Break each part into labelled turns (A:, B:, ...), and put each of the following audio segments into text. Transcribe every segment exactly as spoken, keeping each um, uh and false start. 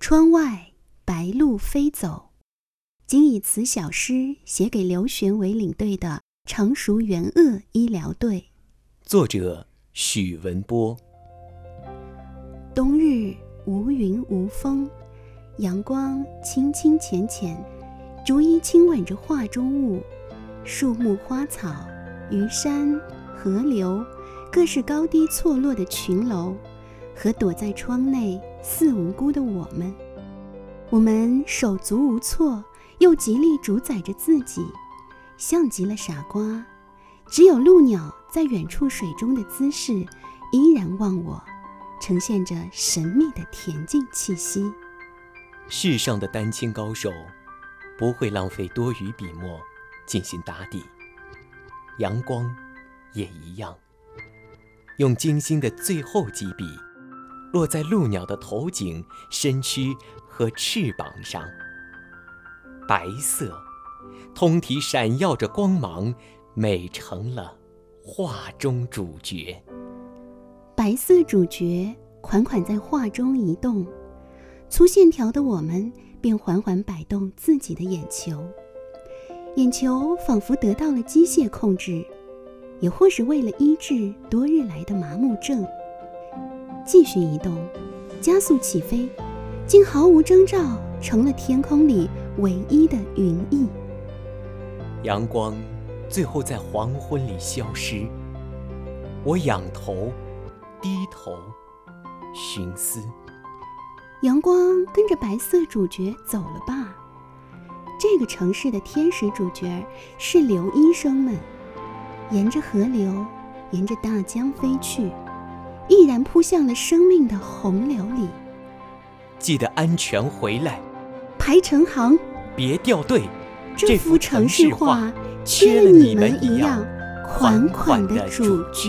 A: 窗外白鹭飞走，仅以此小诗写给刘璇为领队的常熟援鄂医疗队。
B: 作者许文波。
A: 冬日无云无风，阳光清清浅浅，逐一亲吻着画中物，树木花草，鱼山河流，各是高低错落的群楼，和躲在窗内似无辜的我们。我们手足无措，又极力主宰着自己，像极了傻瓜。只有鹭鸟在远处水中的姿势依然忘我，呈现着神秘的恬静气息。
B: 世上的丹青高手不会浪费多余笔墨进行打底，阳光也一样，用精心的最后几笔落在鹭鸟的头颈、身躯和翅膀上，白色通体闪耀着光芒，美成了画中主角。
A: 白色主角款款在画中移动，粗线条的我们便缓缓摆动自己的眼球，眼球仿佛得到了机械控制，也或是为了医治多日来的麻木症。继续移动，加速起飞，竟毫无征兆成了天空里唯一的云翳。
B: 阳光最后在黄昏里消失，我仰头低头寻思，
A: 阳光跟着白色主角走了吧？这个城市的天使主角是留医生们，沿着河流，沿着大江飞去，毅然扑向了生命的洪流里。
B: 记得安全回来，
A: 排成行，
B: 别掉队。
A: 这幅城市画缺了你们一样款款的主角。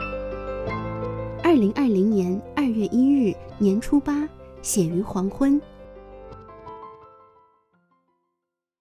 A: 二零二零年二月一日年初八，写于黄昏。